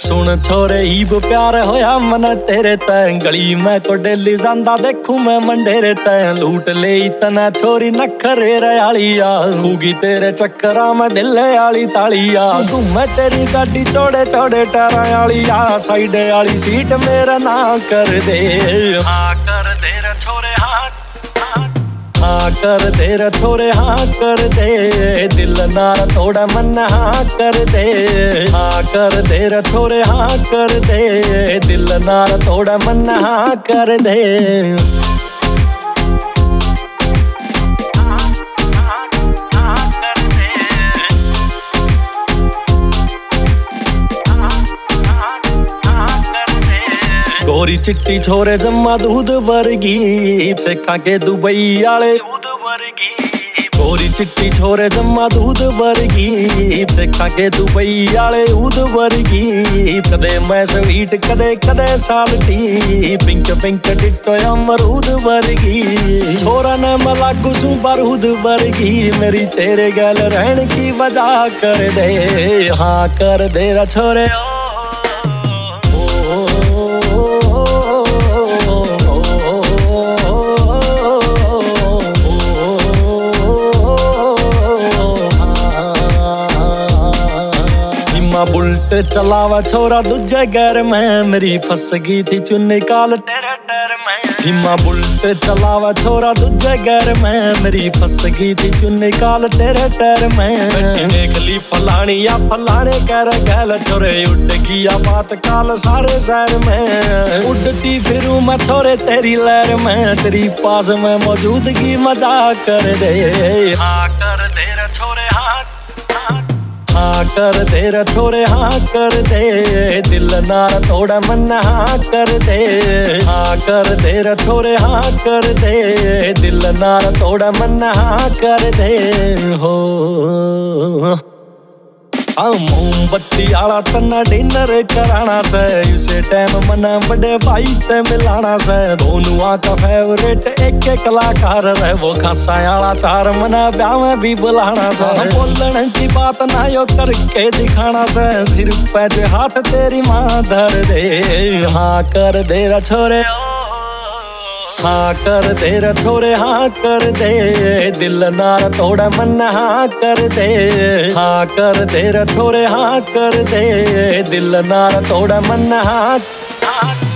सुन छोरे ईब प्यार होया मन तेरे तैं गली में को डेली जांदा देखूं मैं मंडेरे तैं लूट ले इतना छोरी नखरे रयालिया खूगी तेरे चक्करा में दिल आली तालिया घूमे तेरी गाड़ी चौड़े चौड़े टारा आलिया साइड आली सीट मेरा ना कर दे हाँ कर दे रे छोरे हाँ कर दे रे छोरे हाँ कर दे दिल नार थोड़ा मन हाँ कर दे हाँ कर दे रे छोरे हाँ कर दे दिल नार थोड़ा मन हाँ कर दे गोरी चिट्टी छोरे जम्मा दूध वर्गी सिखा के दुबई आले गोरी चिट्टी छोरे जम्मा दूध वर्गी सिखा के दुबई आले दूध वर्गी कदे मैं स्वीट कदे कदे साल्टी पिंक पिंक डिट्टो अमरूद वर्गी छोरा ने मला कुसू बारूद वर्गी मेरी तेरे गल रहने की वजह कर दे हाँ कर दे रे छोरे बुलट चलावा छोरा दूजे घर में मेरी फंस गई थी चुन्नी काल तेरे डर में हिमा बुलट चलावा छोरा दूजे घर में मेरी फंस गई थी चुन्नी काल तेरे डर में देख ली फलानी या फलाने कर गल छोरे उड़ गया बात काल सारे शहर में उड़ती फिरूं मैं छोरे तेरी लहर में तेरी पास में मौजूदगी मजा कर दे हाँ कर दे रे छोरे हाँ कर दे रे छोरे हाँ कर दे दिल नार थोड़ा मन हाँ कर दे हाँ कर दे रे छोरे हाँ कर दे दिल नार थोड़ा मन हाँ कर दे हो मोमबत्ती आला तना डिनर कराना से इसे टाइम मना बड़े भाई ते मिलाना से दोनों का फेवरेट एक कलाकार है वो खासा आला चार मना ब्याह में भी बुलाना से बोलने की बात ना यो करके दिखाना से सिर पे हाथ तेरी माँ धर दे हाँ कर दे रे छोरे हाँ कर दे रे छोरे हाँ कर दे दिल नार थोड़ा मन हाँ कर दे हाँ कर दे रे छोरे हाँ कर दे दिल नार थोड़ा मन हाँ